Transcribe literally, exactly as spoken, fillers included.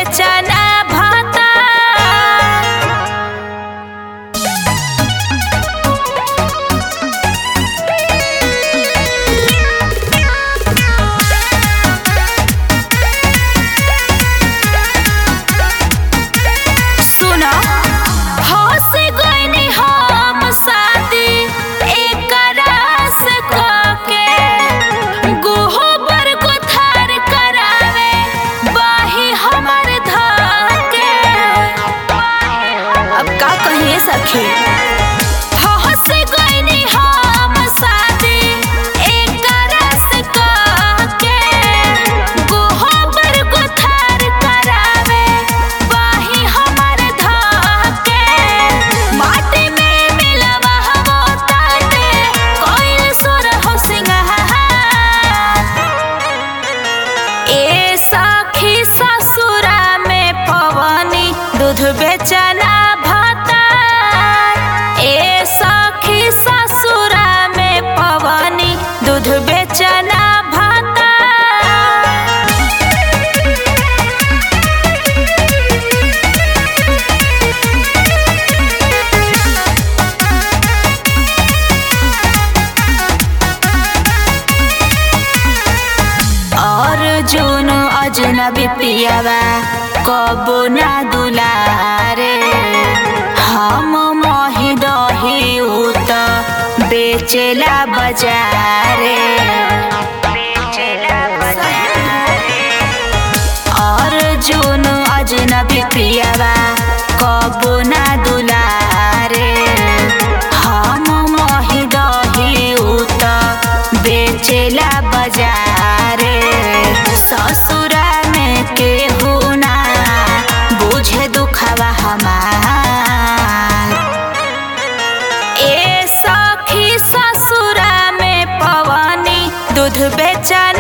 बेचना भाता सुनो होश गइनी हम शादी एकरा से कके गोबर गोथार करावे बाही हमर धके। अब का कहिए सखी होश गइनी हम शादी एकरा से कके गोबर गोथार करावे बाही हमर धके। माटी में मिलवा हो ताटे कोई सुर हो सिंगार। ए सखी ससुरा में पवनी दूध बेचना भाता। ए सखी ससुरा में पवनी दूध बेचना भाता। अर्जुन अजनबी पियावा कबो ना दुलारे। हम मही दही उत बेचेला बजारे। अर्जुन अजनबी पियावा कबो ना दुलारे। हम मही दही उत बेचेला बजारे। ससुरा में केहू ना बुझे दुखवा हमार। ए सखी ससुरा में पवनी दूध बेचना